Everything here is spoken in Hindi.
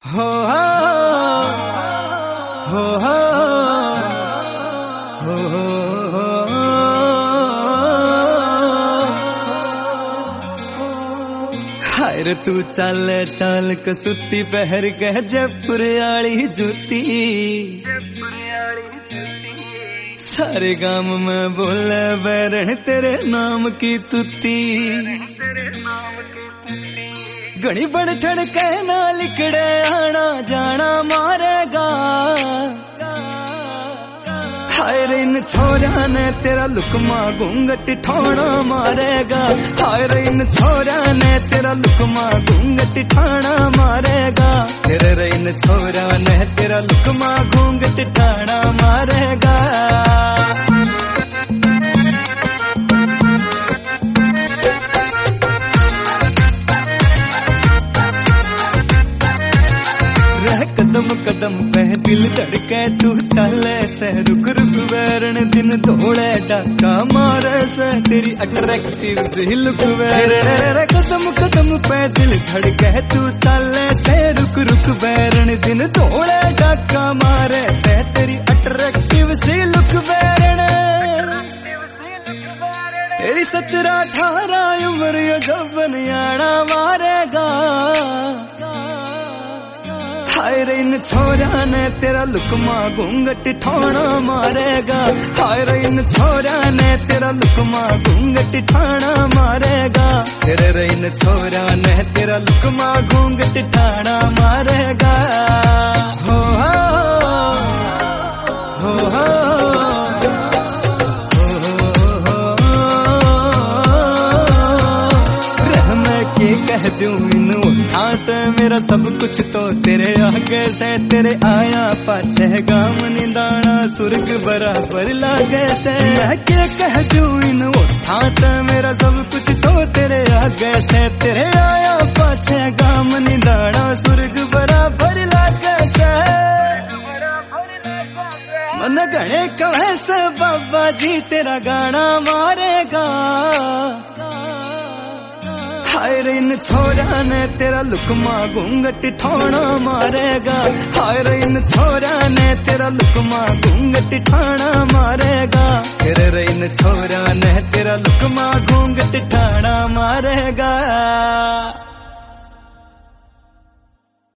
हो हो हो हो हो हायर तू चल चल कसुती पहर के जयपुर आली जूती सारे गांव में बोले बैरण तेरे नाम की तुती घनी बड़ ठड़ के ना लिखड़े आना जाना मारेगा हायर इन छोरा ने तेरा लुकमा घूंघट ठोना मारेगा हायर इन छोरा ने तेरा लुकमा घूंघट ठाना मारेगा तेरे इन छोरा ने तेरा लुकमा घूंघट ठाना मारेगा कदम कदम पे दिल धड़के तू चले से रुक रुक वैरण दिन दौड़े डाका मारे से तेरी अट्रैक्टिव सी लुक वैरण कदम कदम पे दिल धड़के तू चले से रुक रुक वैरण दिन दौड़े डाका मारे से तेरी अट्रैक्टिव सी लुक वैरण तेरी 17-18 उम्र यो जवन याना मारेगा हायर इन छोरा ने तेरा लुकमा घूंघट ठोना मारेगा हायर इन छोरा ने तेरा लुकमा घूंघट ठाना मारेगा तेरे इन छोरा ने तेरा लुकमा घूंघट ठाना मारेगा हो हो हो कह दूं इन उठाते मेरा सब कुछ तो तेरे आगे से तेरे आया पाछे गाम निदाना सुर्ग बराबर लागे से के कह दूं इन उठाते मेरा सब कुछ तो तेरे आगे से तेरे आया पाछे गाम निदाना सुर्ग बराबर लागे से मन गणे कहे से बाबा जी तेरा गाना मारेगा हायर इन छोरा ने तेरा लुकमा घूंघट ठोना मारेगा हायर इन छोरा ने तेरा लुकमा घूंघट ठाना मारेगा तेरे इन छोरा ने तेरा लुकमा घूंघट ठाना मारेगा।